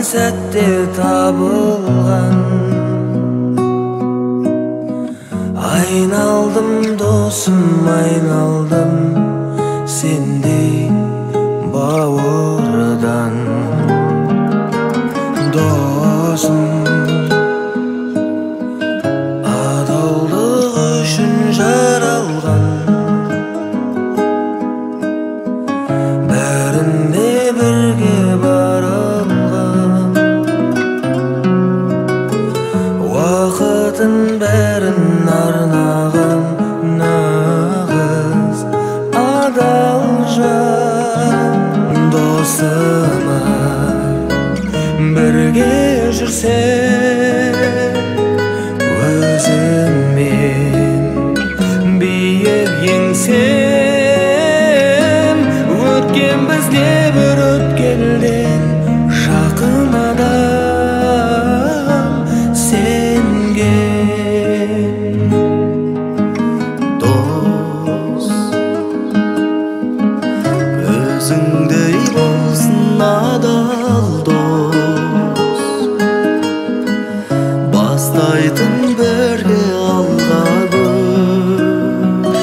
сәтте табылған. Айналдым досым, айналдым сендей бауырдан. Досым, адалдық үшін жаралған. Бәріне бірге баралған. Уақытын бәрін арнаған нағыз адал жан. Досым-ай, бірге жүрсең өзіңмен биік еңсем. Өткен бізде бір өткелден жақын адам сенген. Дос, өзіңдей болсын адал дос. Бастайтын бірге алға көш.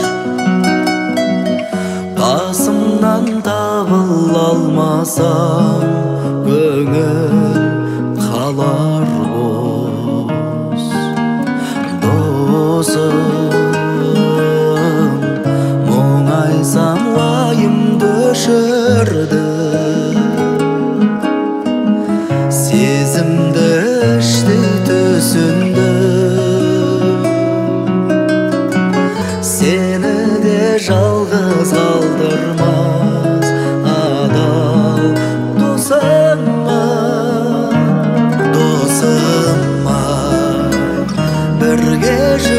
Қасымнан табыл алмасам көңіл қалар бос. Досым, мұңайсам уайымды өшірді. Сезімді іштей түсінді. Сені де жалғыз қалдырмас адал досым-ай. Досым-ай, бірге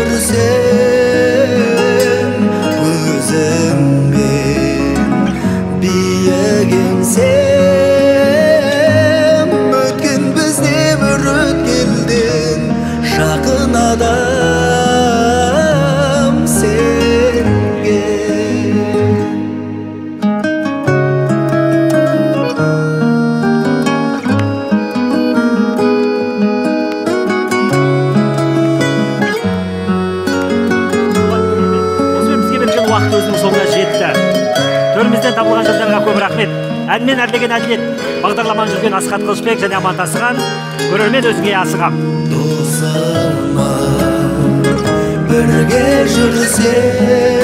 жүрсең өзіңмен биік еңсем. Өткен бізде бір өткелден жақын адам сенген. Осымен бізге берілген уақыт өзінің соңына жетті. Төрімізден табылған жандарға көп рахмет. Әнмен әрлеген әділет. Бағдарламаны жүрген Асхат Қылышбек және Аман Тасыған. Көрермен өзіңе асығам. Досым-ай, бірге жүрсең